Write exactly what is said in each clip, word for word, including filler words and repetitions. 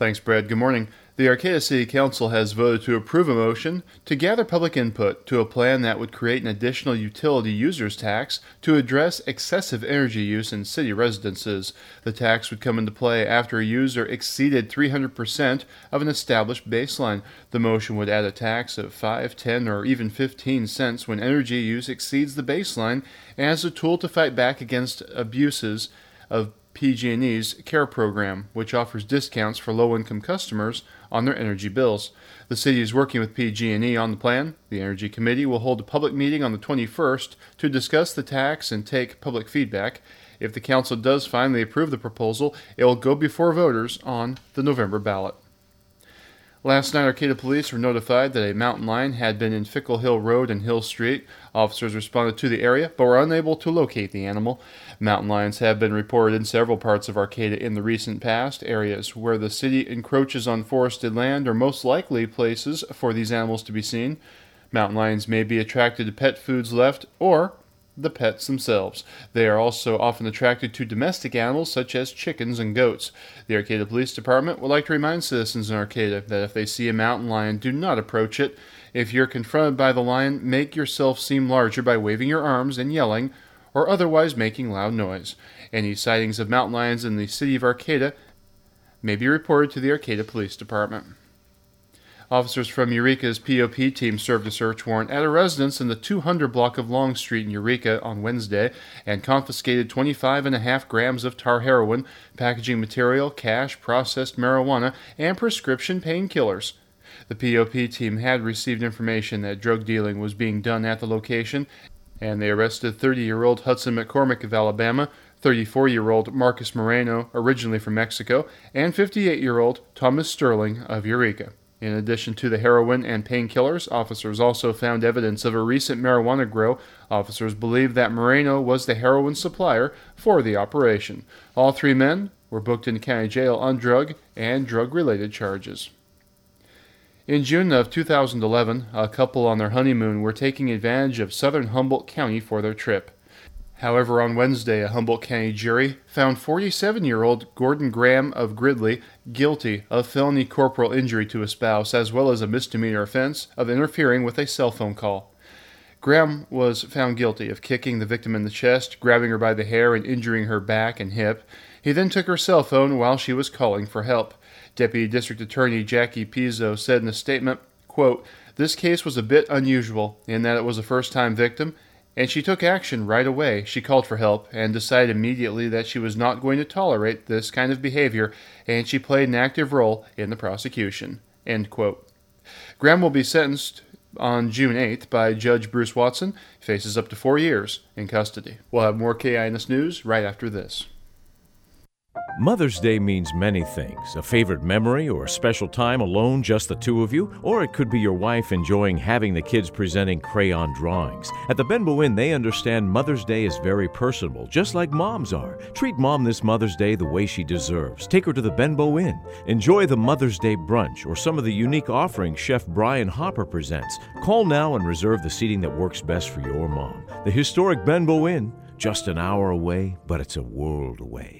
Thanks, Brad. Good morning. The Arcata City Council has voted to approve a motion to gather public input to a plan that would create an additional utility users tax to address excessive energy use in city residences. The tax would come into play after a user exceeded three hundred percent of an established baseline. The motion would add a tax of five, ten, or even fifteen cents when energy use exceeds the baseline as a tool to fight back against abuses of P G and E's CARE program, which offers discounts for low-income customers on their energy bills. The city is working with P G and E on the plan. The Energy Committee will hold a public meeting on the twenty-first to discuss the tax and take public feedback. If the council does finally approve the proposal, it will go before voters on the November ballot. Last night, Arcata police were notified that a mountain lion had been in Fickle Hill Road and Hill Street. Officers responded to the area, but were unable to locate the animal. Mountain lions have been reported in several parts of Arcata in the recent past. Areas where the city encroaches on forested land are most likely places for these animals to be seen. Mountain lions may be attracted to pet foods left or the pets themselves. They are also often attracted to domestic animals such as chickens and goats. The Arcata Police Department would like to remind citizens in Arcata that if they see a mountain lion, do not approach it. If you're confronted by the lion, make yourself seem larger by waving your arms and yelling, or otherwise making loud noise. Any sightings of mountain lions in the city of Arcata may be reported to the Arcata Police Department. Officers from Eureka's P O P team served a search warrant at a residence in the two hundred block of Long Street in Eureka on Wednesday and confiscated twenty-five and a half grams of tar heroin, packaging material, cash, processed marijuana, and prescription painkillers. The P O P team had received information that drug dealing was being done at the location, and they arrested thirty-year-old Hudson McCormick of Alabama, thirty-four-year-old Marcus Moreno, originally from Mexico, and fifty-eight-year-old Thomas Sterling of Eureka. In addition to the heroin and painkillers, officers also found evidence of a recent marijuana grow. Officers believe that Moreno was the heroin supplier for the operation. All three men were booked into county jail on drug and drug-related charges. In June of two thousand eleven, a couple on their honeymoon were taking advantage of southern Humboldt County for their trip. However, on Wednesday, a Humboldt County jury found forty-seven-year-old Gordon Graham of Gridley guilty of felony corporal injury to a spouse, as well as a misdemeanor offense of interfering with a cell phone call. Graham was found guilty of kicking the victim in the chest, grabbing her by the hair, and injuring her back and hip. He then took her cell phone while she was calling for help. Deputy District Attorney Jackie Pizzo said in a statement, quote, "This case was a bit unusual in that it was a first-time victim, and she took action right away. She called for help and decided immediately that she was not going to tolerate this kind of behavior, and she played an active role in the prosecution." End quote. Graham will be sentenced on June eighth by Judge Bruce Watson. He faces up to four years in custody. We'll have more K I N S news right after this. Mother's Day means many things. A favorite memory or a special time alone, just the two of you, or it could be your wife enjoying having the kids presenting crayon drawings. At the Benbow Inn, they understand Mother's Day is very personable, just like moms are. Treat Mom this Mother's Day the way she deserves. Take her to the Benbow Inn. Enjoy the Mother's Day brunch or some of the unique offerings Chef Brian Hopper presents. Call now and reserve the seating that works best for your mom. The historic Benbow Inn, just an hour away, but it's a world away.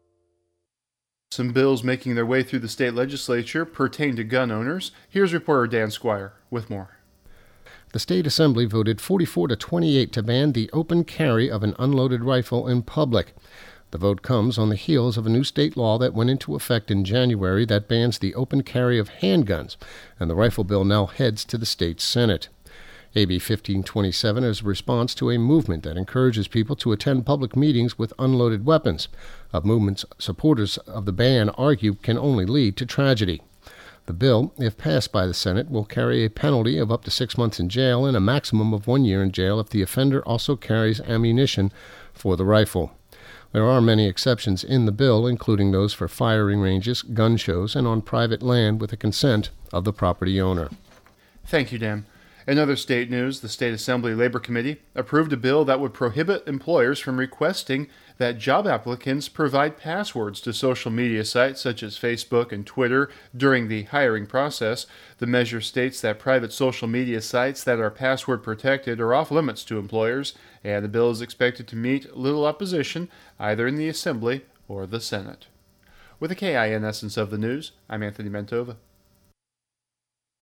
Some bills making their way through the state legislature pertain to gun owners. Here's reporter Dan Squire with more. The state assembly voted forty-four to twenty-eight to ban the open carry of an unloaded rifle in public. The vote comes on the heels of a new state law that went into effect in January that bans the open carry of handguns, and the rifle bill now heads to the state Senate. A B fifteen twenty-seven is a response to a movement that encourages people to attend public meetings with unloaded weapons. A movement supporters of the ban argue can only lead to tragedy. The bill, if passed by the Senate, will carry a penalty of up to six months in jail and a maximum of one year in jail if the offender also carries ammunition for the rifle. There are many exceptions in the bill, including those for firing ranges, gun shows, and on private land with the consent of the property owner. Thank you, Dan. In other state news, the State Assembly Labor Committee approved a bill that would prohibit employers from requesting that job applicants provide passwords to social media sites such as Facebook and Twitter during the hiring process. The measure states that private social media sites that are password protected are off limits to employers, and the bill is expected to meet little opposition either in the Assembly or the Senate. With the K I N Essence of the News, I'm Anthony Mentova.